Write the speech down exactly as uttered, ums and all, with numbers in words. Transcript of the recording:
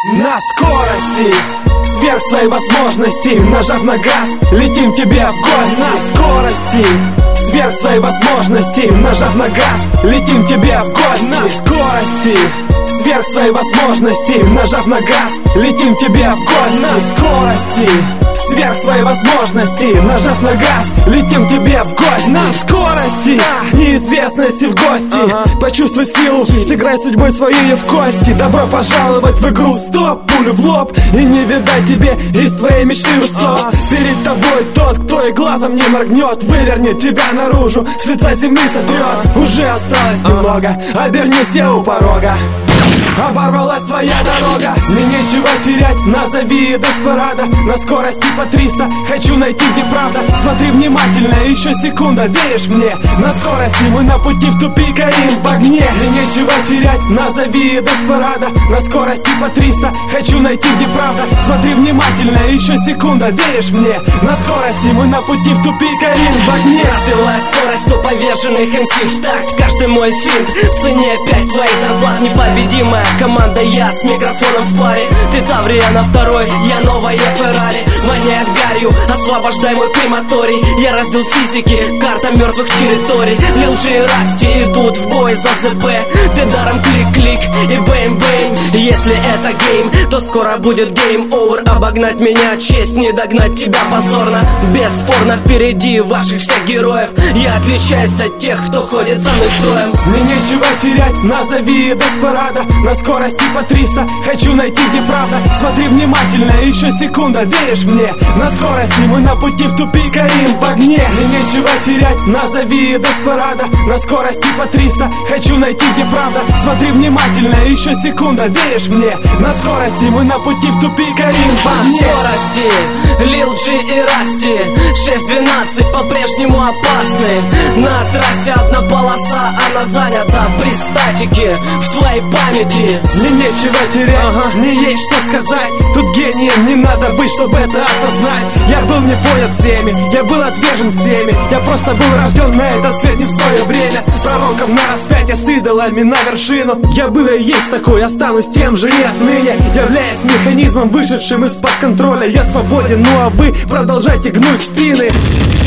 На скорости, сверх своей возможности, нажав на газ, летим тебе в гости. На скорости, сверх своей возможности, нажав на газ, летим тебе в гости. На скорости, сверх своей возможности, нажав на газ, летим тебе в гости. На скорости, сверх своей возможности, нажав на газ, летим тебе в гости. На скорости, неизвестности в гости, ага. Почувствуй силу, сыграй судьбой своей в кости. Добро пожаловать в игру, стоп, пулю в лоб, и не видать тебе из твоей мечты высот. ага. Перед тобой тот, кто и глазом не моргнет, вывернет тебя наружу, с лица земли сотрет. ага. Уже осталось ага. немного, обернись, я у порога. Оборвалась твоя дорога, мне нечего терять, назови Деспирадо. На скорости по триста, хочу найти, где правда. Смотри внимательно, еще секунда, веришь мне? На скорости мы на пути в тупик, горим в огне. Мне нечего терять, назови Деспирадо. На скорости по триста, хочу найти, где правда. Смотри внимательно, еще секунда, веришь мне? На скорости мы на пути в тупик, горим в огне. Развилась скорость у поверженных эм си в такт. Каждый мой финт в цене пять твоих зарплат. Непобедимая команда, я с микрофоном в паре. Ты Таврия на второй, я новая Феррари. Воняет гарью, освобождай мой крематорий. Я раздел физики, карта мертвых территорий. Лил Джи и Расти идут в бой за ЗП. Ты даром клик-клик и бэйм-бэйм. Если это гейм, то скоро будет гейм-овер. Обогнать меня честь, не догнать тебя позорно. Бесспорно впереди ваших всех героев. Я отличаюсь от тех, кто ходит за мной строем. Мне нечего терять, назови Деспирадо. На скорости по триста, хочу найти, где правда. Смотри внимательно, еще секунда, веришь мне? На скорости мы на пути в тупик, горим в огне. Мне нечего терять, назови Деспирадо. На скорости по триста, хочу найти, где правда. Смотри внимательно, еще секунда, веришь мне? На скорости мы на пути в тупик, горим в огне. На скорости, Лил Джи и Расти, шесть двенадцать по-прежнему опасны. На трассе одна полоса, она занята при статике в твоей памяти. Мне нечего терять, ага. мне есть что сказать. Тут гением не надо быть, чтобы это осознать. Я был не понят всеми, я был отвержен всеми. Я просто был рожден на этот свет не в свое время. Пророком на распятие с идолами на вершину. Я был и есть такой, останусь тем же и отныне. Являясь механизмом, вышедшим из-под контроля. Я свободен, ну а вы продолжайте гнуть спины.